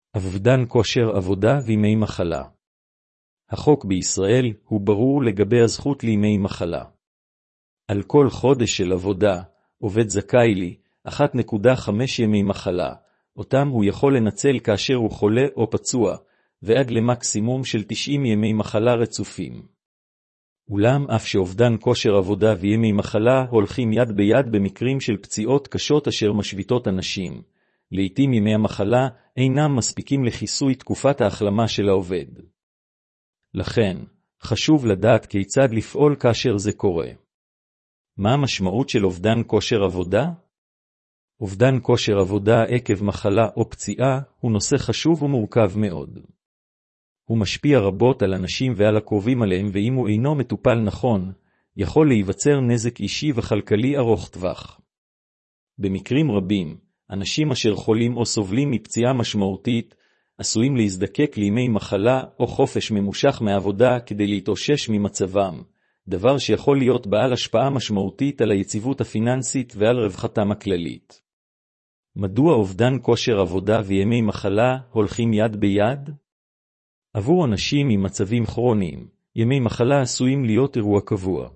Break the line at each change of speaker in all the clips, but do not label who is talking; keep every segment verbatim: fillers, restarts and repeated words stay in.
אובדן כושר עבודה וימי מחלה. החוק בישראל הוא ברור לגבי הזכות לימי מחלה. על כל חודש של עבודה, עובד זכאי לי אחת נקודה חמש ימי מחלה, אותם הוא יכול לנצל כאשר הוא חולה או פצוע, ועד למקסימום של תשעים ימי מחלה רצופים. אולם אף שאובדן כושר עבודה וימי מחלה הולכים יד ביד במקרים של פציעות קשות אשר משביתות אנשים, לעתים ימי המחלה אינם מספיקים לכיסוי תקופת ההחלמה של העובד. לכן, חשוב לדעת כיצד לפעול כאשר זה קורה. מה המשמעות של אובדן כושר עבודה? אובדן כושר עבודה עקב מחלה או פציעה הוא נושא חשוב ומורכב מאוד. הוא משפיע רבות על אנשים ועל הקרובים עליהם, ואם הוא אינו מטופל נכון, יכול להיווצר נזק אישי וכלכלי ארוך טווח. במקרים רבים, אנשים אשר חולים או סובלים מפציעה משמעותית, עשויים להזדקק לימי מחלה או חופש ממושך מעבודה כדי להתאושש ממצבם, דבר שיכול להיות בעל השפעה משמעותית על היציבות הפיננסית ועל רווחתם הכללית. מדוע אובדן כושר עבודה וימי מחלה הולכים יד ביד? עבור אנשים עם מצבים כרוניים, ימי מחלה עשויים להיות אירוע קבוע.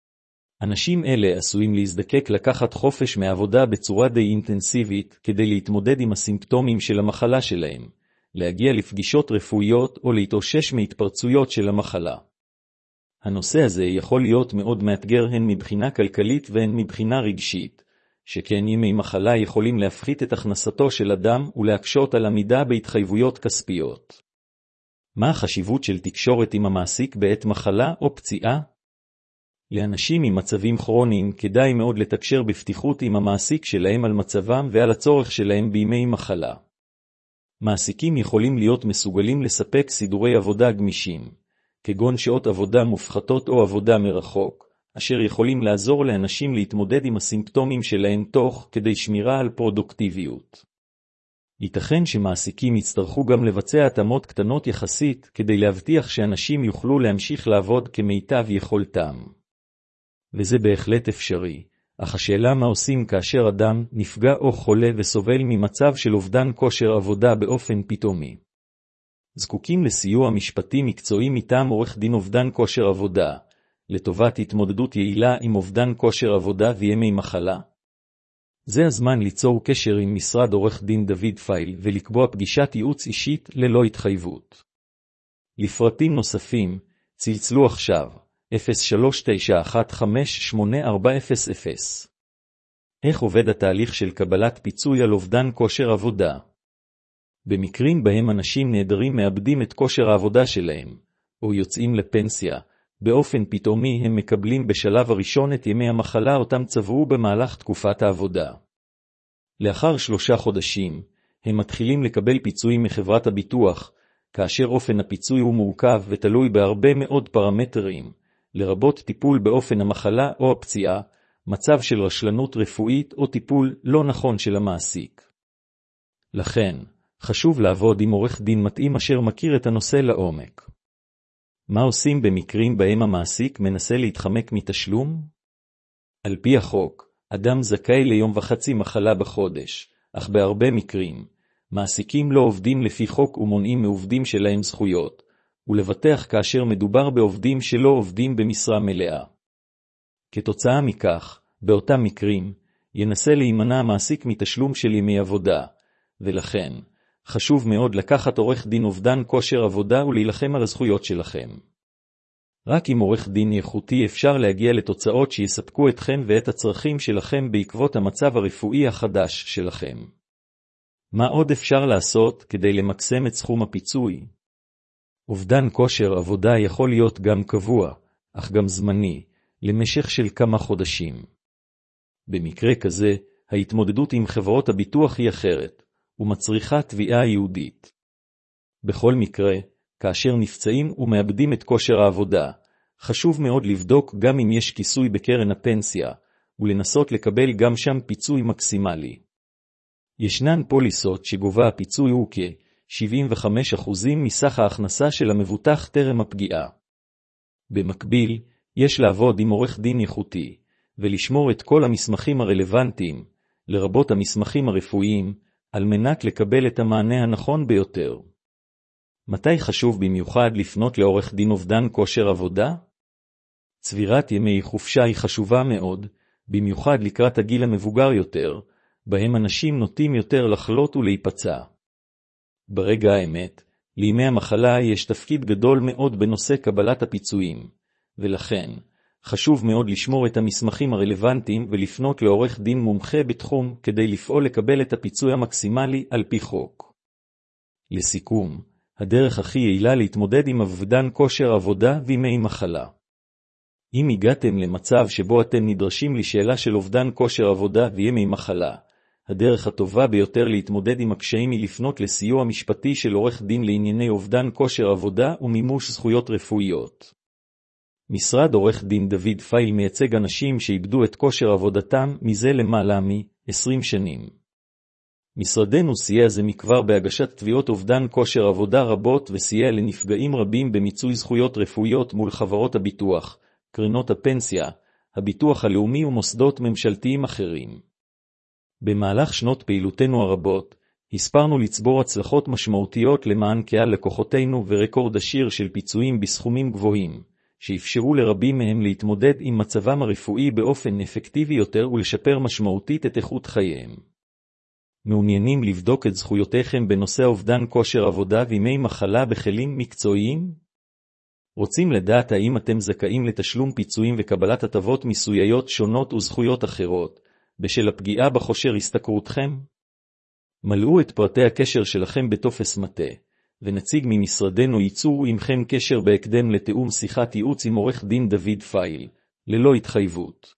אנשים אלה עשויים להזדקק לקחת חופש מעבודה בצורה די אינטנסיבית כדי להתמודד עם הסימפטומים של המחלה שלהם, להגיע לפגישות רפואיות או להתאושש מהתפרצויות של המחלה. הנושא הזה יכול להיות מאוד מאתגר הן מבחינה כלכלית והן מבחינה רגשית, שכן ימי מחלה יכולים להפחית את הכנסתו של אדם ולהקשות על עמידה בהתחייבויות כספיות. מה החשיבות של תקשורת עם המעסיק בעת מחלה או פציעה? לאנשים עם מצבים כרוניים כדאי מאוד לתקשר בפתיחות עם המעסיק שלהם על מצבם ועל הצורך שלהם בימי מחלה. מעסיקים יכולים להיות מסוגלים לספק סידורי עבודה גמישים, כגון שעות עבודה מופחתות או עבודה מרחוק, אשר יכולים לעזור לאנשים להתמודד עם הסימפטומים שלהם תוך כדי שמירה על פרודוקטיביות. ייתכן שמעסיקים יצטרכו גם לבצע התאמות קטנות יחסית כדי להבטיח שאנשים יוכלו להמשיך לעבוד כמיטב יכולתם. וזה בהחלט אפשרי, אך השאלה מה עושים כאשר אדם נפגע או חולה וסובל ממצב של אובדן כושר עבודה באופן פתאומי. זקוקים לסיוע משפטי מקצועי מטעם עורך דין אובדן כושר עבודה, לטובת התמודדות יעילה עם אובדן כושר עבודה וימי מחלה. זה הזמן ליצור קשר עם משרד עורך דין דוד פייל ולקבוע פגישת ייעוץ אישית ללא התחייבות. לפרטים נוספים, צלצלו עכשיו, אפס שלוש תשע אחת חמש שמונה ארבע אפס אפס. איך עובד התהליך של קבלת פיצוי על אובדן כושר עבודה? במקרים בהם אנשים נעדרים מאבדים את כושר העבודה שלהם, או יוצאים לפנסיה, באופן פתאומי הם מקבלים בשלב הראשון את ימי המחלה אותם צברו במהלך תקופת העבודה. לאחר שלושה חודשים, הם מתחילים לקבל פיצויים מחברת הביטוח, כאשר אופן הפיצוי הוא מורכב ותלוי בהרבה מאוד פרמטרים, לרבות טיפול באופן המחלה או הפציעה, מצב של רשלנות רפואית או טיפול לא נכון של המעסיק. לכן, חשוב לעבוד עם עורך דין מתאים אשר מכיר את הנושא לעומק. מה עושים במקרים בהם המעסיק מנסה להתחמק מתשלום? על פי החוק, אדם זכאי ליום וחצי מחלה בחודש, אך בהרבה מקרים, מעסיקים לא עובדים לפי חוק ומונעים מעובדים שלהם זכויות, ולבטח כאשר מדובר בעובדים שלא עובדים במשרה מלאה. כתוצאה מכך, באותם מקרים, ינסה להימנע המעסיק מתשלום של ימי עבודה, ולכן, חשוב מאוד לקחת עורך דין אובדן כושר עבודה ולהילחם על הזכויות שלכם. רק עם עורך דין איכותי אפשר להגיע לתוצאות שיספקו אתכם ואת הצרכים שלכם בעקבות המצב הרפואי החדש שלכם. מה עוד אפשר לעשות כדי למקסם את סכום הפיצוי? אובדן כושר עבודה יכול להיות גם קבוע, אך גם זמני, למשך של כמה חודשים. במקרה כזה, ההתמודדות עם חברות הביטוח היא אחרת, ומצריכה תביעה יהודית. בכל מקרה, כאשר נפצעים ומאבדים את כושר העבודה, חשוב מאוד לבדוק גם אם יש כיסוי בקרן הפנסיה, ולנסות לקבל גם שם פיצוי מקסימלי. ישנן פוליסות שגובה הפיצוי הוא כ-שבעים וחמישה אחוז מסך ההכנסה של המבוטח טרם הפגיעה. במקביל, יש לעבוד עם עורך דין איכותי, ולשמור את כל המסמכים הרלוונטיים, לרבות המסמכים הרפואיים, על מנת לקבל את המענה הנכון ביותר. מתי חשוב במיוחד לפנות לעורך דין אובדן כושר עבודה? צבירת ימי חופשה היא חשובה מאוד, במיוחד לקראת הגיל המבוגר יותר, בהם אנשים נוטים יותר לחלות ולהיפצע. ברגע האמת, לימי המחלה יש תפקיד גדול מאוד בנושא קבלת הפיצויים, ולכן חשוב מאוד לשמור את המסמכים הרלוונטיים ולפנות לעורך דין מומחה בתחום כדי לפעול לקבל את הפיצוי המקסימלי על פי חוק. לסיכום, הדרך הכי יעילה להתמודד עם אובדן כושר עבודה וימי מחלה. אם הגעתם למצב שבו אתם נדרשים לשאלה של אובדן כושר עבודה וימי מחלה, הדרך הטובה ביותר להתמודד עם הקשיים היא לפנות לסיוע משפטי של עורך דין לענייני אובדן כושר עבודה ומימוש זכויות רפואיות. משרד עורך דין דוד פייל מייצג אנשים שאיבדו את כושר עבודתם מזה למעלה מ-עשרים שנים. משרדנו סייע זה מכבר בהגשת תביעות אובדן כושר עבודה רבות וסייע לנפגעים רבים במיצוי זכויות רפואיות מול חברות הביטוח, קרנות הפנסיה, הביטוח הלאומי ומוסדות ממשלתיים אחרים. במהלך שנות פעילותנו הרבות, הספרנו לצבור הצלחות משמעותיות למען קהל לקוחותינו ורקורד עשיר של פיצויים בסכומים גבוהים, שאפשרו לרבים מהם להתמודד עם מצבם הרפואי באופן אפקטיבי יותר ולשפר משמעותית את איכות חייהם. מעוניינים לבדוק את זכויותיכם בנושא אובדן כושר עבודה וימי מחלה בכלים מקצועיים? רוצים לדעת האם אתם זכאים לתשלום פיצויים וקבלת הטבות מיסוייות שונות וזכויות אחרות, בשל הפגיעה בכושר השתכרותכם? מלאו את פרטי הקשר שלכם בטופס מטה, ונציג ממשרדנו ייצור עמכם קשר בהקדם לתאום שיחת ייעוץ עם עורך דין דוד פייל, ללא התחייבות.